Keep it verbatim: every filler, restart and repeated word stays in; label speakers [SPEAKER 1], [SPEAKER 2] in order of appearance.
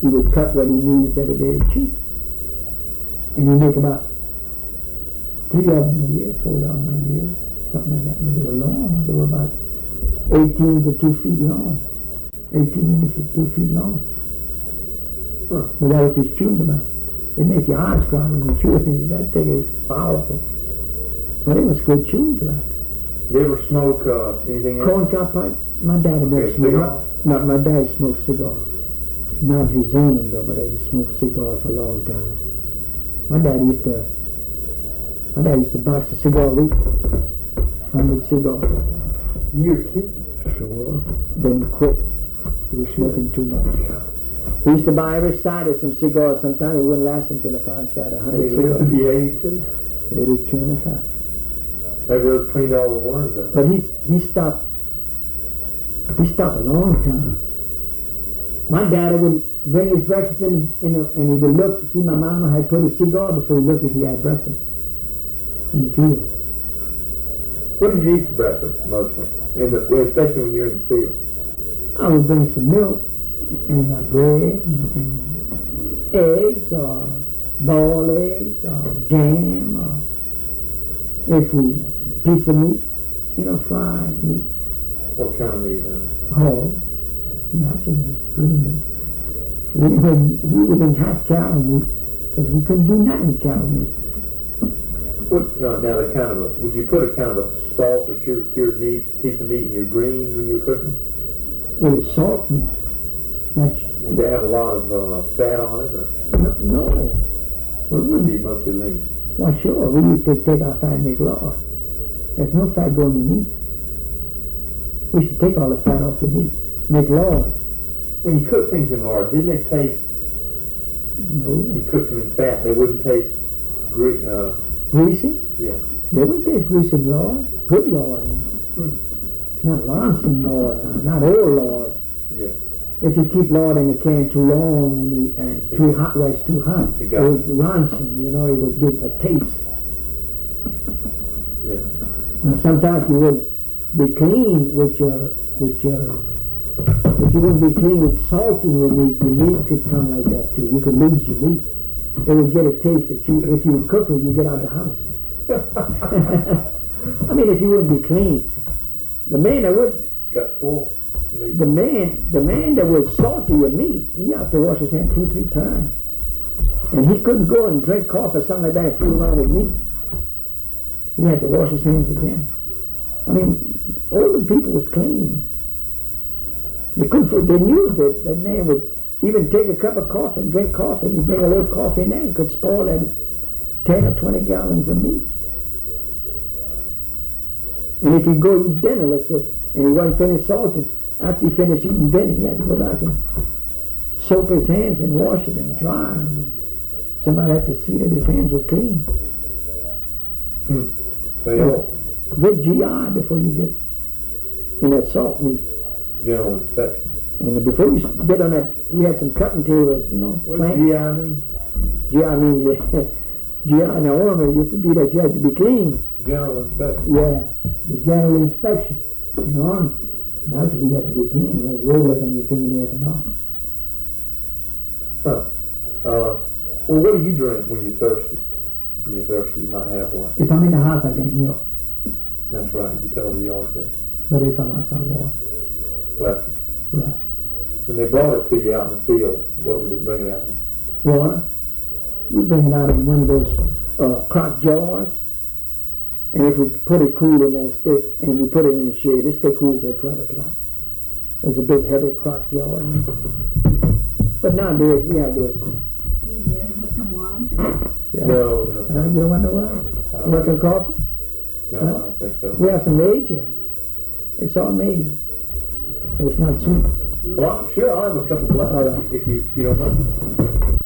[SPEAKER 1] he would cut what he needs every day to chew. And he'd make about three of them a year, four of them a year, something like that. And they were long. They were about eighteen to two feet long. eighteen inches to two feet long. Huh. But that was his chewing tobacco. It make your eyes cry when you chew it. That thing is powerful. But it was good chewing tobacco.
[SPEAKER 2] Did you ever smoke uh, anything else?
[SPEAKER 1] Corncob pipe? My daddy never
[SPEAKER 2] Okay,
[SPEAKER 1] smoked.
[SPEAKER 2] cigar?
[SPEAKER 1] No, my dad smoked cigar. Not his own though, but he smoked cigar for a long time. My dad used to, my dad used to box a cigar a week. Hundred cigars.
[SPEAKER 2] You kid?
[SPEAKER 1] Sure. Then he quit. He was smoking too much. He used to buy every side of some cigars. Sometimes it wouldn't last him till the final side of hundred
[SPEAKER 2] He lived to
[SPEAKER 1] cigars.
[SPEAKER 2] be eighty-two.
[SPEAKER 1] Eighty-two and a half.
[SPEAKER 2] Maybe those cleaned all the worms out.
[SPEAKER 1] But he he stopped. He stopped a long time. My dad would bring his breakfast in, in a, and he would look, see my mama had put a cigar before he looked if he had breakfast in the field.
[SPEAKER 2] What did you eat for breakfast mostly? In the, well, especially when you're in the field.
[SPEAKER 1] I would bring some milk and uh, bread and, and eggs or boiled eggs or jam or if we piece of meat, you know, fried meat.
[SPEAKER 2] What kind of meat? Huh?
[SPEAKER 1] Whole, naturally. We didn't, we didn't, we wouldn't have cow meat because we couldn't do nothing with cow meat.
[SPEAKER 2] What, uh, now the kind of a, would you put a kind of a salt or sugar cured meat, piece of meat in your greens when you were cooking?
[SPEAKER 1] With a salt meat. That's,
[SPEAKER 2] Would they have a lot of uh, fat on it, or
[SPEAKER 1] no, no.
[SPEAKER 2] would it would be mostly lean?
[SPEAKER 1] Well, sure, we used to take our fat and make lard. There's no fat going in meat. We should take all the fat off the meat, make lard.
[SPEAKER 2] When you cook things in lard, didn't they taste,
[SPEAKER 1] No.
[SPEAKER 2] you cooked them in fat, they wouldn't taste gre- uh,
[SPEAKER 1] Greasy?
[SPEAKER 2] yeah.
[SPEAKER 1] They wouldn't taste greasy in lard. Good lard.
[SPEAKER 2] Mm.
[SPEAKER 1] Not Lonson lard, not, not old lard.
[SPEAKER 2] Yeah.
[SPEAKER 1] If you keep lard in the can too long and, the, and too hot, well, it's too hot,
[SPEAKER 2] It
[SPEAKER 1] it
[SPEAKER 2] got-
[SPEAKER 1] would ronson, you know, it would give a taste.
[SPEAKER 2] Yeah.
[SPEAKER 1] Now, sometimes you would be clean with your, with your, if you wouldn't be clean with salt in your meat, your meat could come like that too. You could lose your meat. It would get a taste that you, if you would cook it, you get out of the house. I mean, if you wouldn't be clean. The man that would,
[SPEAKER 2] Got spoiled meat.
[SPEAKER 1] the man, the man that would salt your meat, he had to wash his hands two, three times. And he couldn't go and drink coffee or something like that and fool around with meat. He had to wash his hands again. I mean, all the people was clean. They couldn't, they knew that that man would even take a cup of coffee and drink coffee, and he'd bring a little coffee in there, he could spoil that ten or twenty gallons of meat. And if he'd go eat dinner, let's say, and he wasn't finished salting, after he finished eating dinner, he had to go back and soap his hands and wash it and dry them. Somebody had to see that his hands were clean.
[SPEAKER 2] Hmm. So yeah,
[SPEAKER 1] Good G I before you get in that salt meat.
[SPEAKER 2] general inspection.
[SPEAKER 1] And before you get on that, we had some cutting tables, you know.
[SPEAKER 2] What does
[SPEAKER 1] plank.
[SPEAKER 2] G I mean?
[SPEAKER 1] G I means, G I in the Army used to be that you had to be clean.
[SPEAKER 2] General inspection.
[SPEAKER 1] Yeah, the general inspection in the Army. Naturally, you had to be clean. You had rollers on your fingernails and all.
[SPEAKER 2] Huh. Uh, well, what do you drink when you're thirsty? When you're thirsty, you might have one.
[SPEAKER 1] If I'm in the house, I drink milk.
[SPEAKER 2] That's right. You tell me you always did.
[SPEAKER 1] But if I'm outside, water.
[SPEAKER 2] Bless you.
[SPEAKER 1] Right.
[SPEAKER 2] When they brought it to you out in the field, what would it bring it out in?
[SPEAKER 1] Water. We bring it out in one of those uh, crock jars. And if we put it cool in there, stay, and we put it in the shade, it stay cool till twelve o'clock. It's a big, heavy crock jar. But nowadays, we have those.
[SPEAKER 3] Yeah, with some wine.
[SPEAKER 1] Yeah.
[SPEAKER 2] No, no.
[SPEAKER 1] Uh, you don't want no wine?
[SPEAKER 2] I
[SPEAKER 1] You
[SPEAKER 2] don't
[SPEAKER 1] want some
[SPEAKER 2] think-
[SPEAKER 1] coffee?
[SPEAKER 2] No,
[SPEAKER 1] Huh?
[SPEAKER 2] I don't think so.
[SPEAKER 1] We have some made here. It's all made. But it's not sweet.
[SPEAKER 2] Well, sure, I'll have a couple of
[SPEAKER 1] All right.
[SPEAKER 2] if you, if you don't mind.